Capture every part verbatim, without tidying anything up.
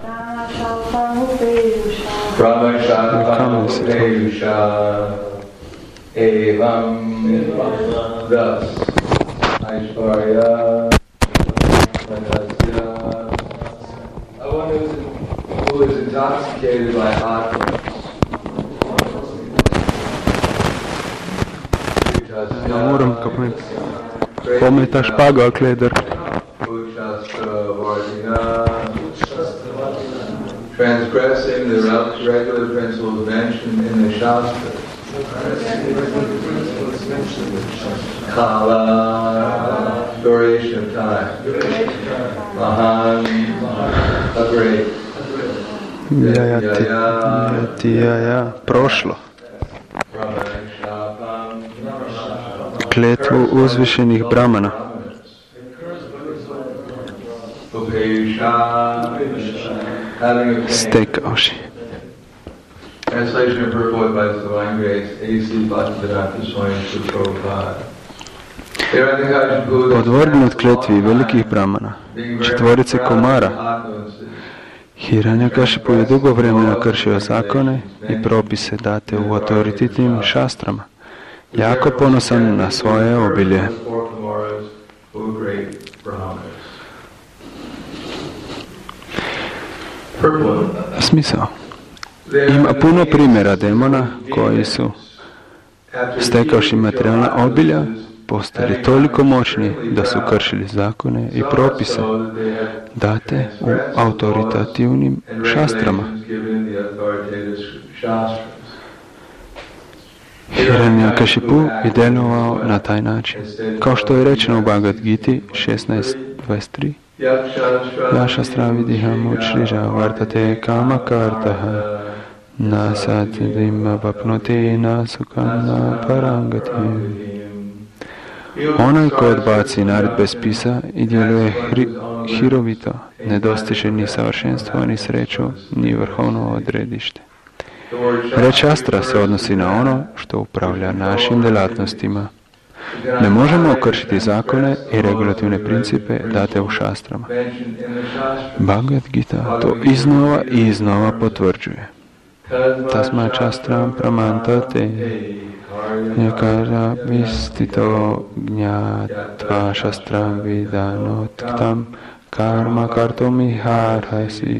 Brahma-shapam-upeyusha evam thus Aishvarya Matasya. One who is, who is intoxicated by Atma. Moram pometa špaga kleder. Transgressing the regular principles mentioned in the Shastra. Kala, duration of time. Mahan, a great. Jajati, jajati, jaja, prošlo. Kletvu uzvišenih brahmana. Stekavši. Translation and purport by His Divine Grace, A C Bhaktivedanta Swami Prabhupada. Podvrgnut kletvi velikih brahmana, četvorice Komara, Hiranyakashipu je dugo vremena kršio zakone i propise date u autoritetnim šastrama, jako ponosan na svoje obilje. Smisao. Ima puno primjera demona koji su, stekavši materijalna obilja, postali toliko moćni da su kršili zakone i propise date u autoritativnim šastrama. Hiranyakashipu je djelovao na taj način. Kao što je rečeno u Bhagavad Giti šesnaest dvadeset tri, Jašastra vidiham učriža vartate kama kartaha na satidima vapnuti na sukana parangati. Onaj ko odbaci naredbe spisa i djeluje hri, hirovito, ne dostiže ni savršenstvo, ni sreću, ni vrhovno odredište. Reč Astra se odnosi na ono što upravlja našim djelatnostima. Ne možemo okršiti zakone i regulativne principe date u šastrama. Bhagavad Gita to iznova i iznova potvrđuje. Tasma šastram pramantate Nekara vistito gnjatva šastram vidanottam karma kartum harhasi.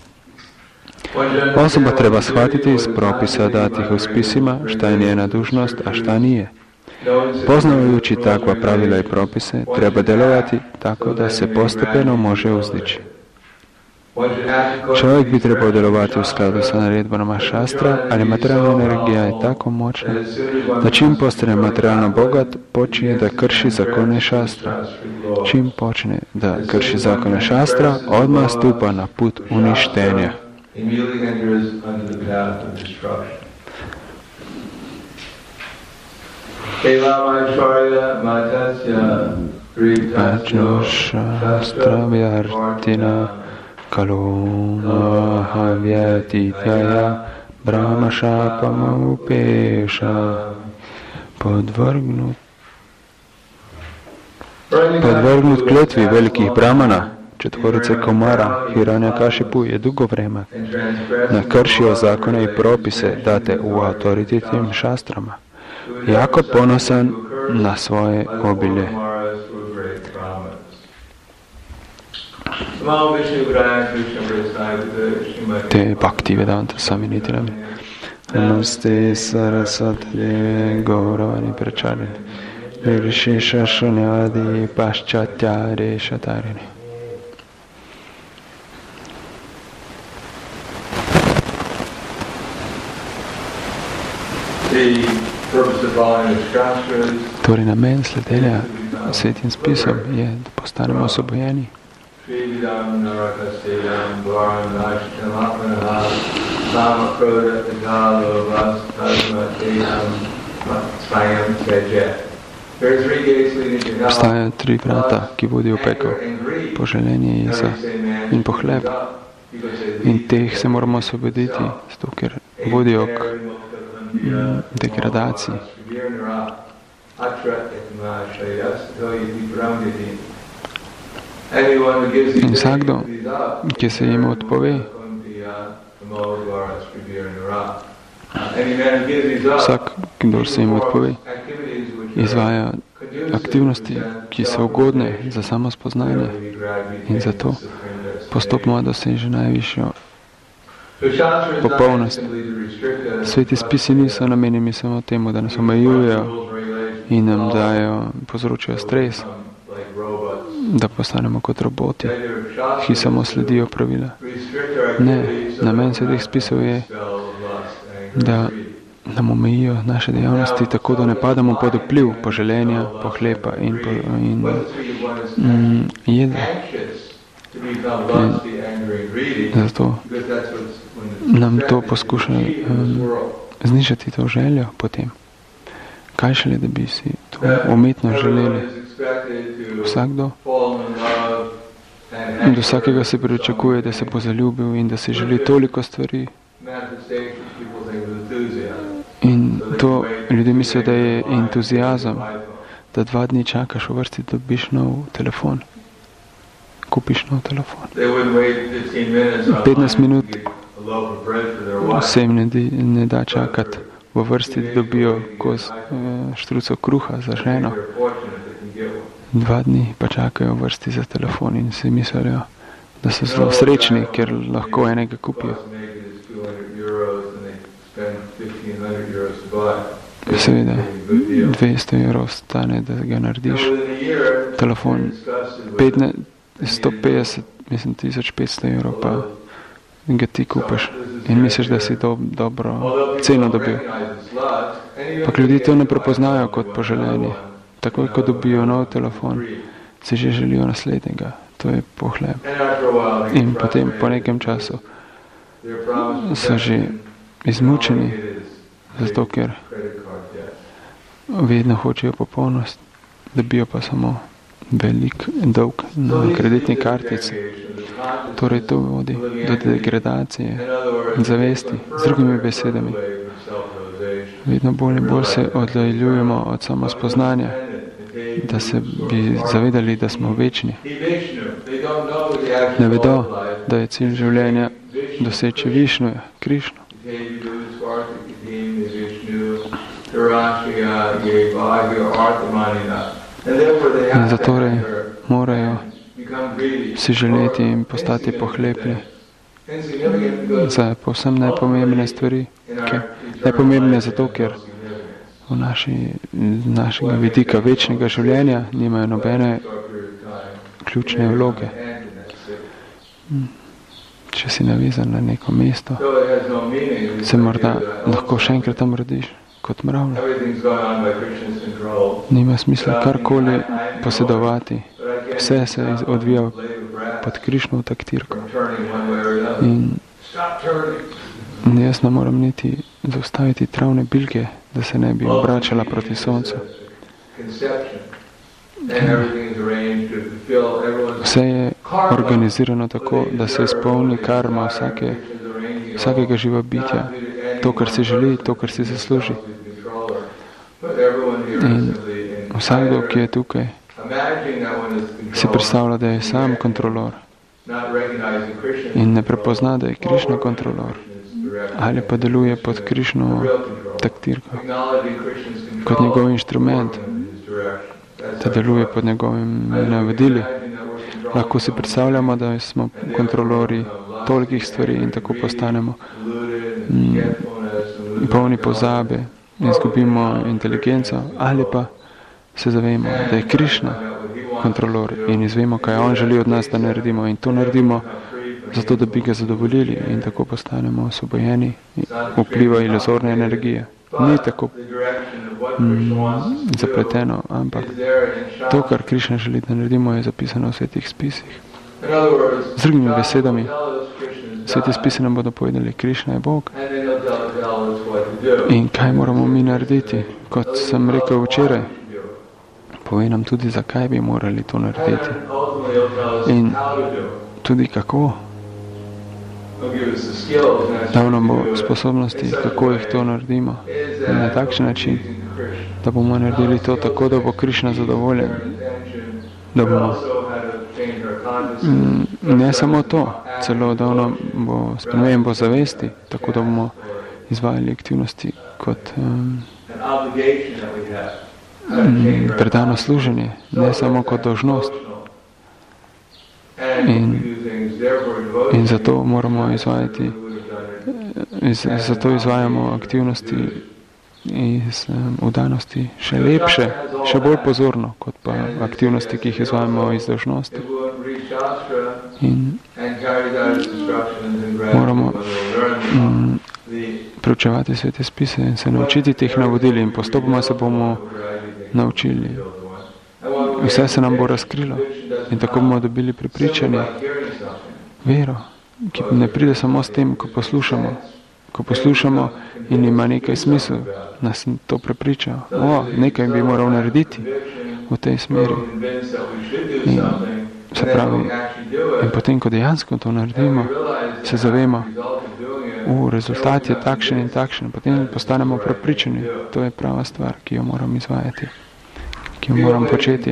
Osoba treba shvatiti iz propisa datih u spisima šta je njena dužnost, a šta nije. Poznavajući takva pravila i propise, treba djelovati tako da se postepeno može uzdići. Čovjek bi trebao djelovati u skladu sa naredbama šastra, ali materijalna energija je tako moćna da čim postane materijalno bogat, počinje da krši zakone šastra. Čim počne da krši zakone šastra, odmah stupa na put uništenja. Vajno šastra vjartina Kaluna havyatitaya brahma shapam upesha. Podvrgnut Podvrgnut kletvi velikih brahmana, četvorice Komara, Hiranyakashipu je dugo vremena nakršio zakone i propise date u autoritetnim šastrama, jako ponosan na svoje obilje. Te Bhaktivedanta Swami Nityananda. Namaste Saraswati Gauravani Pracharini Vishesha Shunyadi Paschatya Reshatarini. Torej namen sledenja svetim spisom je, da postanemo osvobojeni. Obstajajo tri vrata, ki vodijo v pekel. Poželjenje jeza in pohleb. In teh se moramo osvoboditi, zato ker vodijo k degradaciji. In vsakdo, ki se jim odpove, vsak, kdo se jim odpove, izvaja aktivnosti, ki so ugodne za samo spoznanje in zato postopoma doseže najvišjo popolnost. Sveti spisi niso namenjeni samo temu, da nas omejujejo in nam dajo, povzročajo stres, da postanemo kot roboti, ki samo sledijo pravila. Ne, namen svetih spisov je, da nam omejijo naše dejavnosti, tako da ne padamo pod vpliv poželenja, pohlepa in, po, in mm, jede. In zato nam to poskuša um, znižati to željo potem. Kaj šele, da bi si to umetno želeli? Vsakdo, od vsakega se pričakuje, da se bo zaljubil in da si želi toliko stvari. In to ljudje mislijo, da je entuzijazem, da dva dni čakaš v vrsti, da dobiš nov telefon. Kupiš nov telefon. petnajst minut se jim ne, ne da čakati v vrsti, da dobijo kos štruco kruha za ženo. Dva dni pa čakajo v vrsti za telefon in si mislijo, da so zelo srečni, ker lahko enega kupijo. Seveda, dvesto evrov stane, da ga narediš. Telefon sto petdeset, mislim, tisoč petsto evrov pa ga ti kupaš in misliš, da si do, dobro ceno dobil. Pa ljudi to ne prepoznajo kot poželenje. Takoj, ko dobijo nov telefon, si že želijo naslednjega. To je pohleb. In potem, po nekem času, so že izmučeni, zato ker vedno hočejo popolnost, dobijo pa samo velik dolg na kreditni kartici. Torej to vodi do degradacije zavesti. Z drugimi besedami, vedno bolj in bolj se oddaljujemo od samospoznanja, da se bi zavedali, da smo večni. Ne vedo, da je cilj življenja doseči Višnuja, Krišno. In zatorej morajo si želeti in postati pohlepni za povsem nepomembne stvari. Okay. Nepomembne zato, ker v naši, našega vidika večnega življenja nimajo nobene ključne vloge. Če si navezan na neko mesto, se morda lahko še enkrat tam rodiš kot mravlja. Nima smisla karkoli posedovati. Vse se odvija pod Krišnovo taktirko. In jaz ne moram niti zaustaviti travne bilke, da se ne bi obračala proti soncu. Vse je organizirano tako, da se izpolni karma vsake, vsakega živa bitja. To, kar si želi, to, kar si zasluži. In vsakdo, ki je tukaj, si predstavlja, da je sam kontrolor in ne prepozna, da je Krišna kontrolor ali pa deluje pod Krišnovo taktirko kot njegov inštrument, da deluje pod njegovimi navodili. Lahko si predstavljamo, da smo kontrolori tolikih stvari in tako postanemo mm, polni pozabe, izgubimo inteligenco, ali pa se zavemo, da je Krišna kontrolor in izvemo, kaj on želi od nas, da naredimo, in to naredimo zato, da bi ga zadovoljili, in tako postanemo osvobojeni vpliva iluzorne energije. Ni tako mm, zapleteno, ampak to, kar Krišna želi, da naredimo, je zapisano v svetih spisih. Z drugimi besedami, sveti spisi nam bodo povedali, Krišna je Bog. In kaj moramo mi narediti? Kot sem rekel včeraj, povej nam tudi, zakaj bi morali to narediti. In tudi kako. Dal nam bo sposobnosti, kako jih to naredimo. In na takšen način, da bomo naredili to tako, da bo Krišna zadovoljen. Da bomo ne samo to, celo da ono bo spremembo zavesti, tako da bomo izvajali aktivnosti kot um, predano služenje, ne samo kot dolžnost. In, in zato moramo izvajati, iz, zato izvajamo aktivnosti iz um, vdanosti še lepše, še bolj pozorno, kot pa aktivnosti, ki jih izvajamo iz dolžnosti. In moramo um, preučevati svete spise in se naučiti teh navodil in postopoma se bomo naučili. Vse se nam bo razkrilo in tako bomo dobili prepričanje, vero, ki ne pride samo s tem, ko poslušamo. Ko poslušamo in ima nekaj smisel, nas to prepriča. O, nekaj bi moral narediti v tej smeri. In, se pravi, in potem, ko dejansko to naredimo, se zavemo, o, rezultat je takšen in takšen. Potem postanemo prepričani. To je prava stvar, ki jo moram izvajati, ki jo moram početi.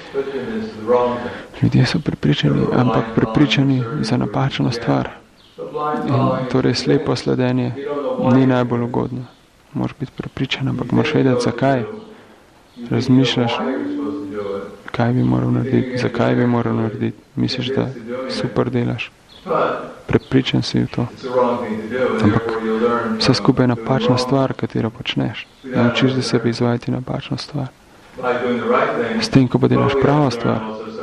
Ljudje so prepričani, ampak prepričani za napačno stvar. In torej slepo sledenje ni najbolj ugodno. Moraš biti prepričan, ampak moraš vedeti, zakaj. Razmišljaš, kaj bi moral narediti, zakaj bi moral narediti. Misliš, da super delaš. Prepričan si v to. Ampak vse skupaj je napačna stvar, katero počneš. Naučiš, da sebi izvajati napačno stvar. S tem, ko pa delaš pravo stvar,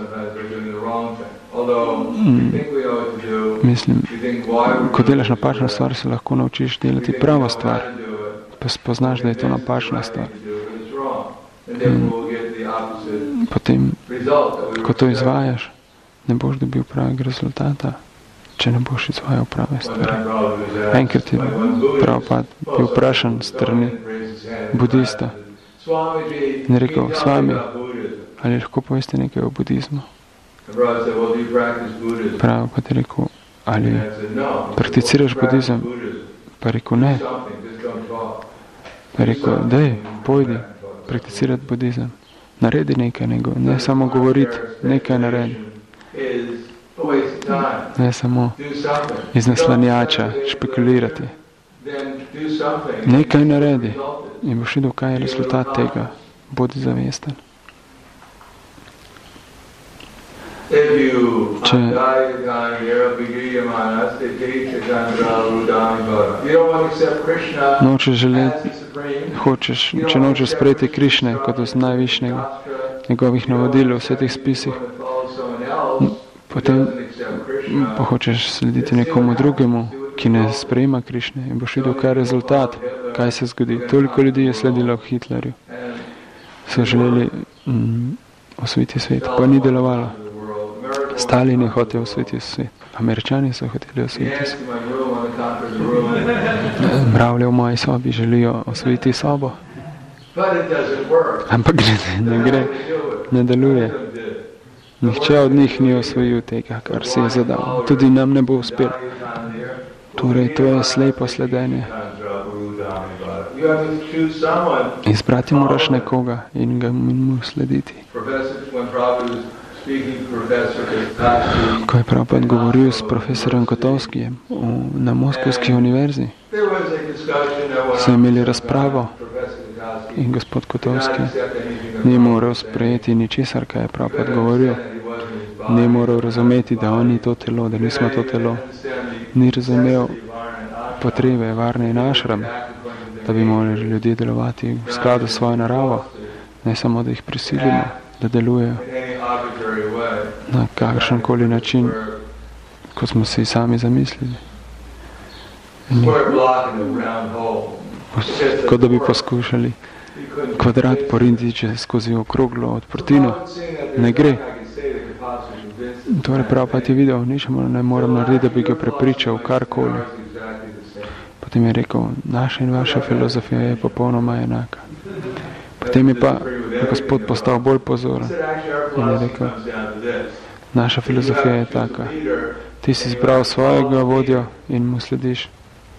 mm, mislim, ko delaš napačno stvar, se lahko naučiš delati pravo stvar. Pa spoznaš, da je to napačna stvar. In potem, ko to izvajaš, ne boš dobil pravega rezultata, če ne boš izvajal prave stvari. Enkrat je Prabhupada bil vprašan strani budista in je rekel, Svami, ali lahko poveste nekaj o budizmu? Prabhupada je rekel, ali prakticiraš budizem? Pa je rekel, ne. Pa je rekel, daj, pojdi prakticirati budizem. Naredi nekaj, ne samo govoriti, nekaj naredi. Ne samo iz naslanjača špekulirati. Nekaj naredi in boš videl, kaj je rezultat tega. Bodi zavesten. Če, nočeš želeti, hočeš, če nočeš sprejeti Krišne kot od najvišjega, njegovih navodil v svetih spisih, potem pa hočeš slediti nekomu drugemu, ki ne sprejema Krišne in boš videl, kaj je rezultat, kaj se zgodi. Toliko ljudi je sledilo Hitlerju. So želeli mm, osvojiti svet, pa ni delovalo. Stalin je hotel osvojiti svet. Američani so hoteli osvojiti svet. Mravlje v moji sobi želijo osvojiti sobo. Ampak ne, ne gre, ne deluje. Nihče od njih ni osvojil tega, kar si je zadal. Tudi nam ne bo uspel. Torej, to je slepo sledenje. Izbrati moraš nekoga in ga mu slediti. Ko je Prabhupada govoril s profesorjem Kotovskijem na Moskovski univerzi, so imeli razpravo in gospod Kotovski ni moral sprejeti ničesar, kaj je Prabhupada govoril. Ni moral razumeti, da on ni to telo, da nismo to telo. Ni razumel potrebe varne in ašrame, da bi morali ljudje delovati v skladu s svojo naravo, ne samo, da jih prisilimo, da delujejo na kakršenkoli način, kot smo si sami zamislili. In kot da bi poskušali kvadrat poriniti skozi okroglo odprtino. Ne gre. Torej Prabhupada je videl, nič ne moram narediti, da bi ga prepričal karkoli. Potem je rekel, naša in vaša filozofija je popolnoma enaka. Potem je pa gospod postal bolj pozoren in je rekel, naša filozofija je taka. Ti si izbral svojega vodjo in mu slediš.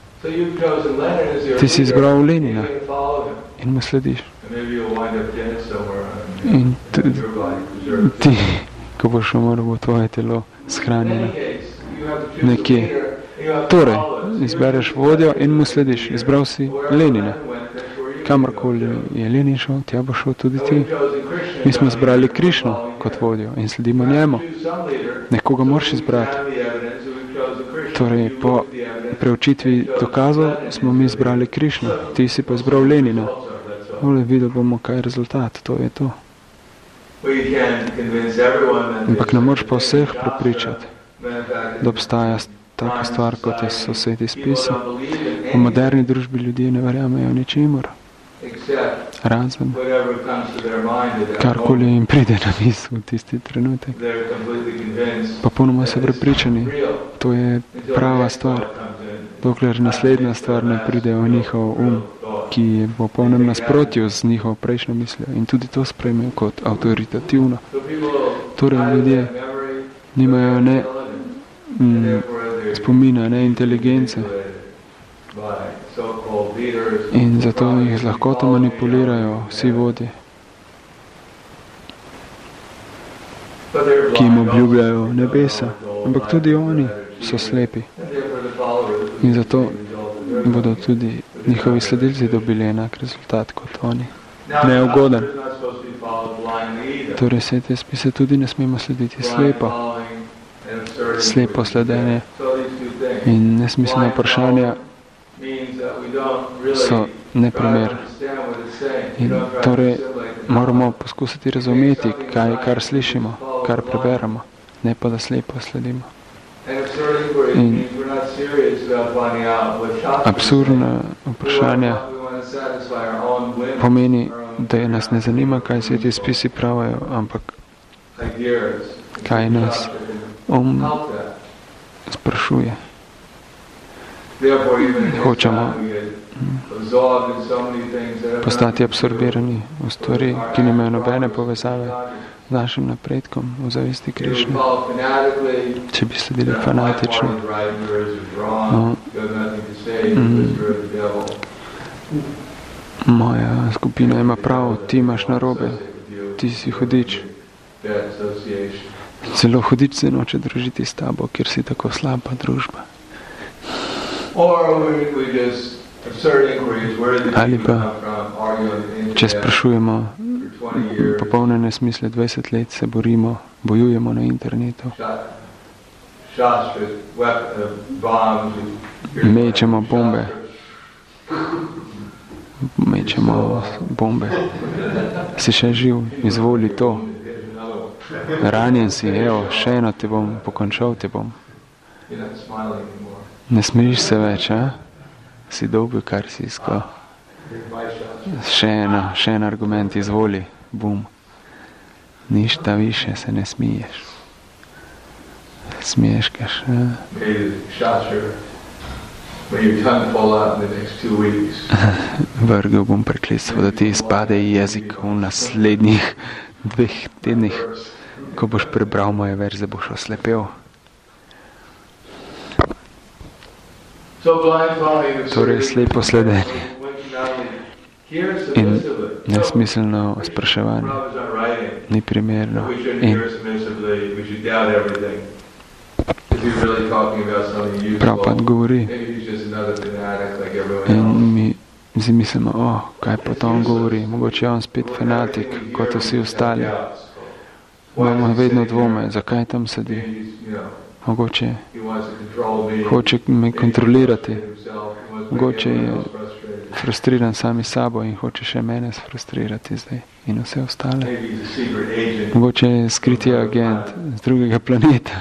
Ti si izbral Lenina in mu slediš. In ti, ko boš umrl, bo tvoje telo shranjeno nekje. Torej, izbereš vodjo in mu slediš. Izbral si Lenina. Kamorkoli je Lenin šel, tja bo šel tudi ti. Mi smo izbrali Krišno kot vodjo in sledimo njemu. Nekoga moraš izbrati. Torej, po preučitvi dokazov smo mi izbrali Krišno. Ti si pa izbral Lenina. Ole, videl bomo, kaj je rezultat. To je to. Ampak ne moreš pa vseh prepričati, da obstaja taka stvar, kot je sosedi spisa. V moderni družbi ljudje ne verjamejo ničemur, razen karkoli jim pride na misel v tisti trenutek. Popolnoma so prepričani, to je prava stvar, dokler naslednja stvar ne pride v njihov um, ki je v popolnem nasprotju z njihovo prejšnjo mislijo in tudi to sprejmejo kot avtoritativno. Torej ljudje nimajo ne mm, spomina, ne inteligence in zato jih z lahkoto manipulirajo vsi vodje, ki jim obljubljajo nebesa, ampak tudi oni so slepi in zato bodo tudi njihovi sledilci dobili enak rezultat kot oni. Neugoden. Torej vse te spise tudi ne smemo slediti slepo. Slepo sledenje in nesmiselna vprašanja so neprimer. In torej moramo poskusiti razumeti, kaj, kar slišimo, kar preberamo, ne pa da slepo sledimo. In absurdna vprašanja pomeni, da nas ne zanima, kaj se ti spisi pravijo, ampak kaj nas um sprašuje. Hočemo postati absorbirani v stvari, ki nimajo nobene povezave z našim napredkom v zavesti Krišne. Če bi sledili fanatično, no, mm, moja skupina ima prav, ti imaš narobe, ti si hudič. Celo hudič se noče družiti s tabo, ker si tako slaba družba. Ali pa, če sprašujemo popolne nesmisle, dvajset let se borimo, bojujemo na internetu. Mečemo bombe. Mečemo bombe. Si še živ, izvoli to. Ranjen si, evo, še eno te bom, pokončal te bom. Ne smejiš se več, a? Si dobil, kar si iskal. Še eno, še en argument, izvoli, bum. Ništa više se ne smiješ. Smiješkaš, a? Vrgel bom prekletstvo, da ti izpade jezik v naslednjih dveh tednih. Ko boš prebral moje verze, boš oslepel. Torej slepo sledenje in nesmiselno spraševanje ni primerno in Prabhupada govori in mi si mislimo, o, oh, kaj pa to on govori, mogoče je on spet fanatik, kot vsi ostali. Imamo vedno dvome, zakaj tam sedi. Mogoče hoče me kontrolirati, mogoče je frustriran sami sabo in hoče še mene sfrustrirati zdaj in vse ostale. Mogoče je skriti agent z drugega planeta.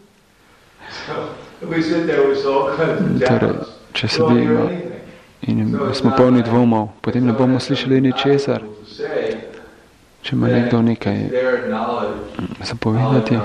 Torej, če sedimo in smo polni dvomov, potem ne bomo slišali ničesar. Če ima nekdo nekaj zapovedati,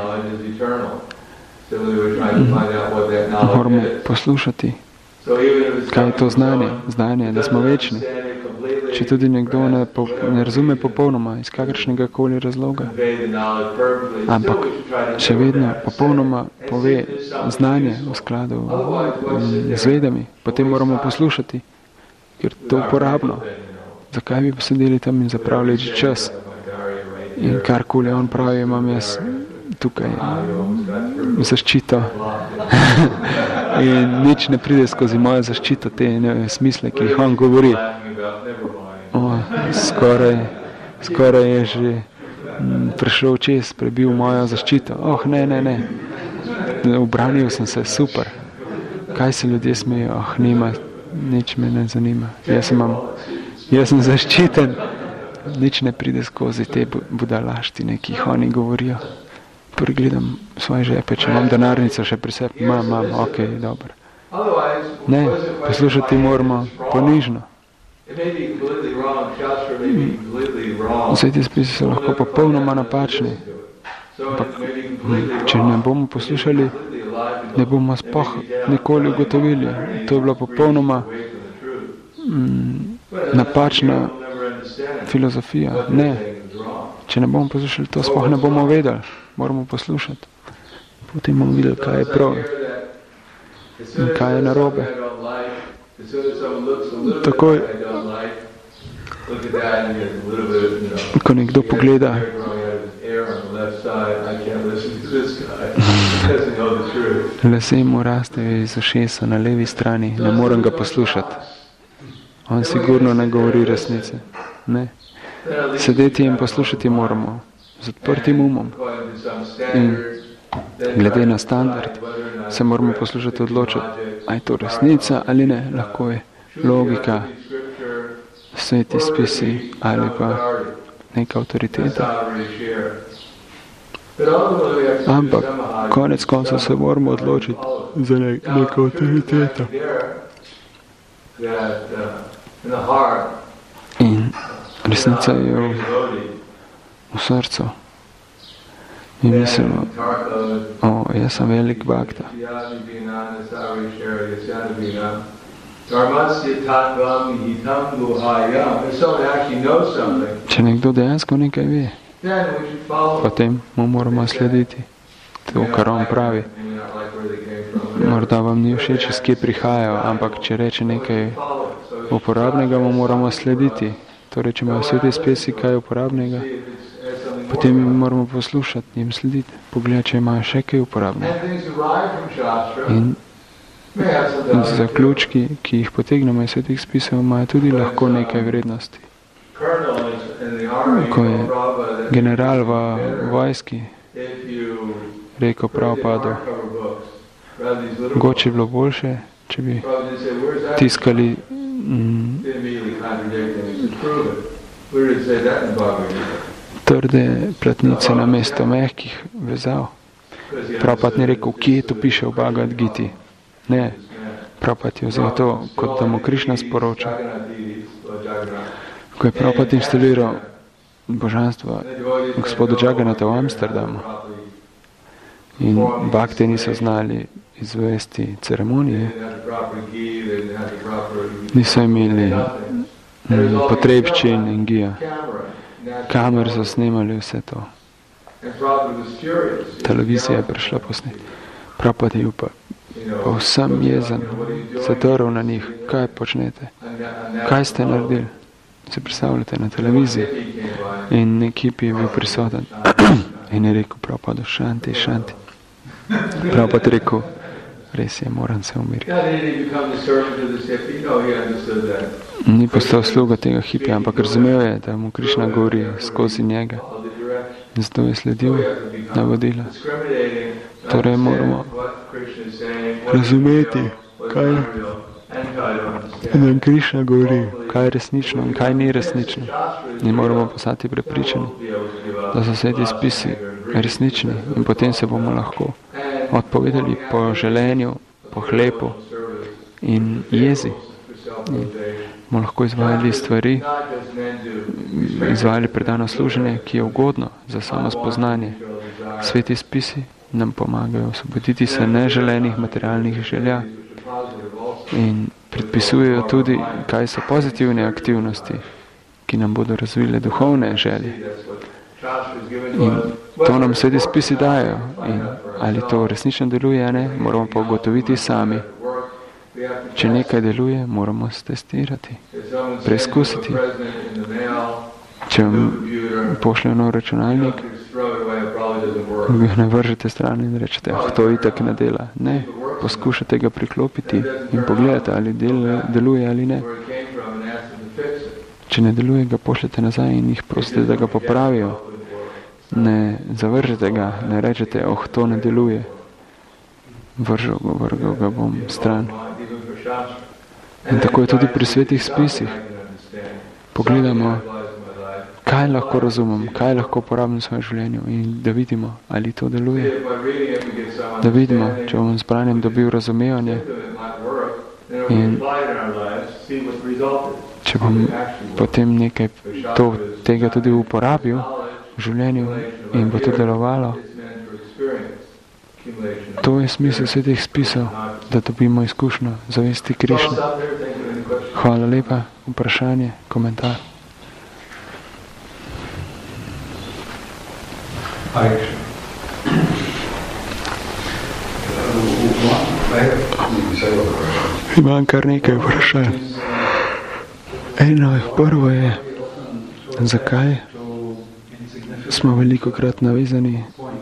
moramo poslušati, kaj je to znanje. Znanje, da smo večni. Če tudi nekdo ne, po, ne razume popolnoma iz kakršnega koli razloga, ampak še vedno popolnoma pove znanje v skladu z vedami, potem moramo poslušati, ker to je uporabno. Zakaj bi posedeli tam in zapravljali čas? In karkoli on pravi, imam jaz tukaj zaščito in nič ne pride skozi mojo zaščito, te ne, smisle, ki jih on govori. O, skoraj, skoraj je že m, prišel čez, prebil mojo zaščito. Oh, ne, ne, ne. Ubranil sem se, super. Kaj se ljudje smejo? Oh, nima, nič me ne zanima. Jaz sem, jaz sem zaščiten. Nič ne pride skozi te budalaštine, ki jih oni govorijo. Pregledam svoje žepe, če imam denarnico še pri sebi. Imam, imam, ok, dobro. Ne, poslušati moramo ponižno. Vse te spisi so lahko popolnoma napačni. Ampak, če ne bomo poslušali, ne bomo sploh nikoli ugotovili. To je bila popolnoma mm, napačna filozofija. Ne. Če ne bomo poslušali, to sploh ne bomo vedeli. Moramo poslušati. Potem bomo videli, kaj je prav in kaj je narobe. Takoj, ko nekdo pogleda lase mu rastejo iz ušesa na levi strani, ne morem ga poslušati. On sigurno ne govori resnice. Ne. Sedeti in poslušati moramo z odprtim umom. In glede na standard se moramo poslušati odločiti, a je to resnica ali ne. Lahko je logika, sveti spisi ali pa neka avtoriteta. Ampak konec konca se moramo odločiti za ne, neko avtoriteto. In resnica je v, v srcu. In mislimo, o, jaz sem velik bhakta. Če nekdo dejansko nekaj ve, potem mu moramo slediti to, kar on pravi. Morda vam ni všeč, iz kje prihajajo, ampak če reče nekaj uporabnega, mu moramo slediti. Torej, če imajo vse te spesi kaj uporabnega, potem jim moramo poslušati, jim slediti. Pogledaj, če imajo še kaj uporabnega. In zaključki, ki jih potegnemo iz teh spisov, imajo tudi lahko nekaj vrednosti. Ko je general v vojski rekel Prabhupada, mogoče je bilo boljše, če bi tiskali mm, trde platnice na mesto mehkih vezav. Prabhupada ni rekel, kje to piše v Bhagavad Giti. Ne, Prabhupada je vzel to, kot da mu Krišna sporoča. Ko je Prabhupada inštaliral božanstva gospodu Jaganata v Amsterdamu in bhakti niso znali izvesti ceremonije, niso imeli mm, potrebščin in gija. Kamer so snemali vse to. Televizija je prišla posnet. Prabhupada je pa povsem jezen, se drl na njih. Kaj počnete? Kaj ste naredili? Se predstavljate na televiziji. In ekipi je bil prisoten. In je rekel Prabhupada, šanti, šanti. Prabhupada je rekel, res je, moram se umiriti. Ni postal sluga tega hipija, ampak razumel je, da mu Krišna govori skozi njega. In zato je sledil navodila. Torej moramo razumeti, kaj nam Krišna govori, kaj je resnično in kaj ni resnično. In moramo postati prepričani, da so vse ti spisi resnični in potem se bomo lahko odpovedali po želenju, po hlepu in jezi. In bomo lahko izvajali stvari, izvajali predano služenje, ki je ugodno za samo spoznanje. Sveti spisi nam pomagajo osvoboditi se neželenih materialnih želja in predpisujejo tudi, kaj so pozitivne aktivnosti, ki nam bodo razvile duhovne želje. In to nam sveti spisi dajo. In ali to resnično deluje, ne, moramo pa ugotoviti sami. Če nekaj deluje, moramo testirati, preizkusiti. Če vam pošljajo nov računalnik, jih ne vržete stran in rečete, ah, to itak ne dela. Ne, poskušate ga priklopiti in pogledate, ali del, deluje ali ne. Če ne deluje, ga pošljete nazaj in jih prosite, da ga popravijo. Ne zavržete ga, ne rečete, oh, to ne deluje. Vržel ga, vrgal ga bom stran. In tako je tudi pri svetih spisih. Pogledamo, kaj lahko razumem, kaj lahko uporabim v svojem življenju in da vidimo, ali to deluje. Da vidimo, če bom z branjem dobil razumevanje in če bom potem nekaj to, tega tudi uporabil v življenju in bo to delovalo. To je smisel svetih spisov, da dobimo izkušnjo zavesti Krišne. Hvala lepa. Vprašanje, komentar. Imam kar nekaj vprašanj. Eno, prvo je, zakaj smo velikokrat navezani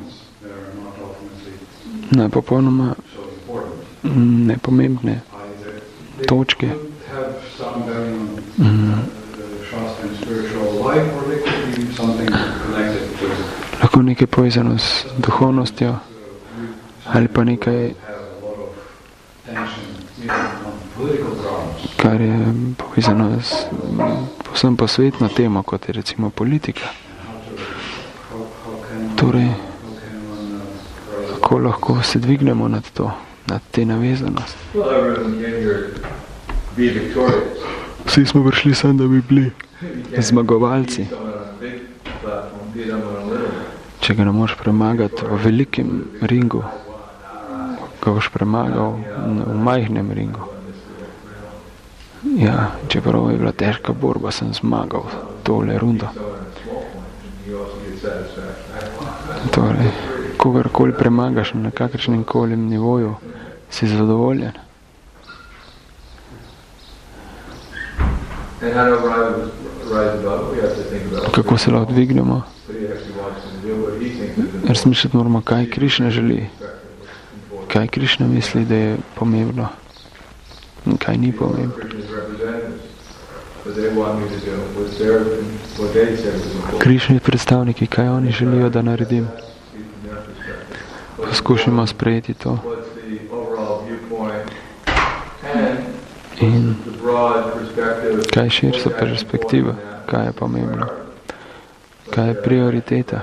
na popolnoma nepomembne točke. Mm. Lahko nekaj povezano s duhovnostjo ali pa nekaj, kar je povezano s povsem posvetno temo, kot je recimo politika. Torej, kako lahko se dvignemo nad to, nad te navezanosti. Vsi smo prišli sem, da bi bili zmagovalci. Če ga ne moš premagati v velikem ringu, ga boš premagal v majhnem ringu. Ja, čeprav je bila težka borba, sem zmagal tole rundo. Torej, kogarkoli premagaš na kakršnem koli nivoju, si zadovoljen. Kako se lahko dvignemo? Razmišljati moramo, kaj Krišna želi. Kaj Krišna misli, da je pomembno. In kaj ni pomembno. Krišni predstavniki, kaj oni želijo, da naredim. Poskušamo sprejeti to. In kaj je širša perspektiva, kaj je pomembno, kaj je prioriteta,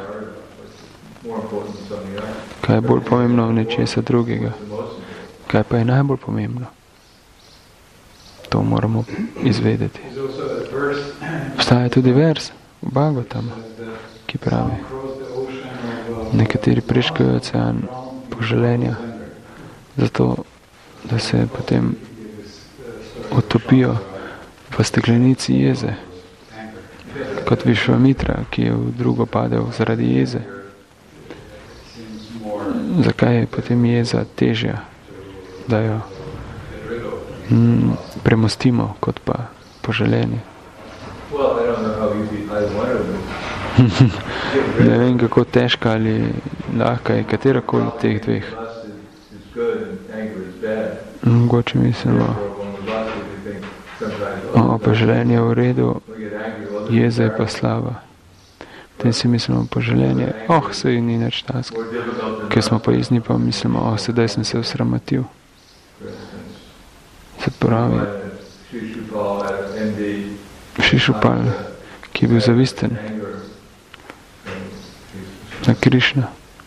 kaj je bolj pomembno v nečesa drugega, kaj pa je najbolj pomembno. To moramo izvedeti. Obstaja tudi vers v Bhagavatamu, ki pravi, nekateri prečkajo ocean poželenja, zato da se potem utopijo v steklenici jeze, kot Višvamitra, ki je v drugo padel zaradi jeze. Zakaj je potem jeza težja, da jo mm, premostimo, kot pa poželenje? Ne vem, kako težka ali lahka je katerakoli od teh dveh. Mogoče mislimo, o, poželenje je v redu, jeza je pa slaba. Potem si mislimo, poželenje, oh, se ni nič task. Ker smo pa jezni, pa mislimo, oh, sedaj sem se osramotil. Se pravi, Šišupal, ki je bil zavisten na Krišna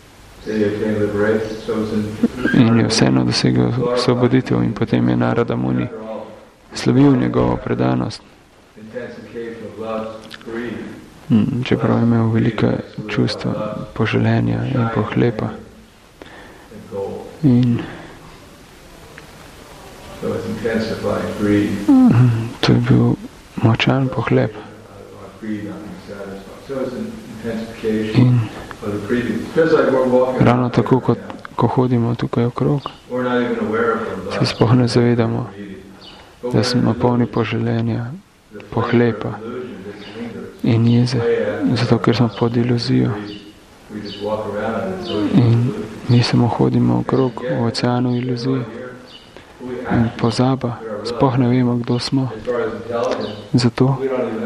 in je vseeno dosegel osvoboditev in potem je Narada Muni slavil njegovo predanost. Čeprav je imel velika čustva poželenja in pohlepa. In to je bil močan pohlep. In ravno tako, kot ko hodimo tukaj okrog, se sploh ne zavedamo, da smo polni poželenja, pohlepa in jeze, zato ker smo pod iluzijo. In mi samo hodimo okrog v oceanu iluzije in pozaba, sploh ne vemo, kdo smo. Zato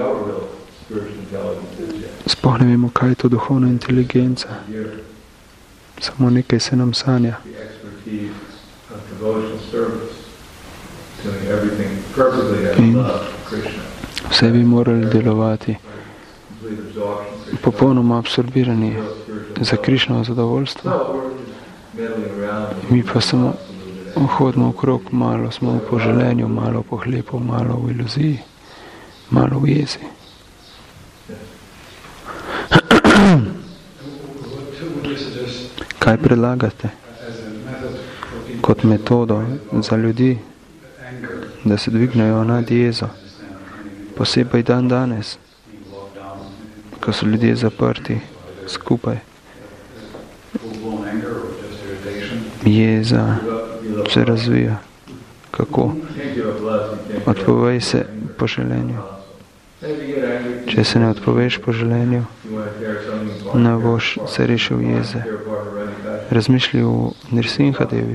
sploh ne vemo, kaj je to duhovna inteligenca. Samo nekaj se nam sanja. In vse bi morali delovati popolnoma absorbirani za Krišnovo zadovoljstvo. Mi pa samo hodimo okrog, malo smo v poželenju, malo v pohlepu, malo v iluziji, malo v jezi. Kaj predlagate kot metodo za ljudi, da se dvignejo nad jezo, posebej dan danes, ko so ljudje zaprti skupaj? Jeza se razvija. Kako? Odpovej se po želenju. Če se ne odpoveš po želenju, ne boš se rešil jeze. Razmišljaj o Nrsimhadevi.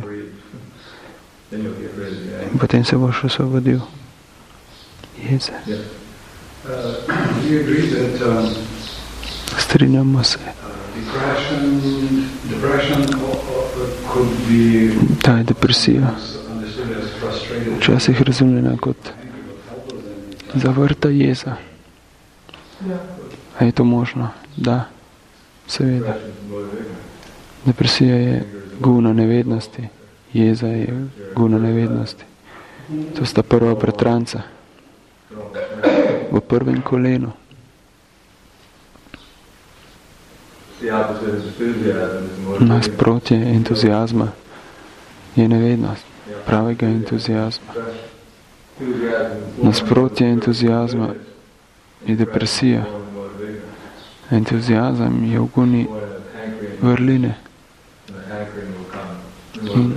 In potem se boš osvobodil jeze. Strinjamo se. Ta je depresija včasih razumljena kot zavrta jeza. A je to možno? Da, seveda. Depresija je guna nevednosti, jeza je guna nevednosti. To sta prva bratranca v prvem kolenu. Nasprotje entuzijazma je nevednost, pravega entuzijazma. Nasprotje entuzijazma je depresija. Entuzijazem je v guni vrline. In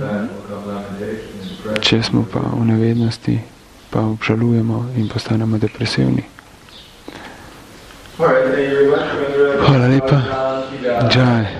če smo pa v nevednosti, pa obžalujemo in postanemo depresivni. Hvala lepa. Jai.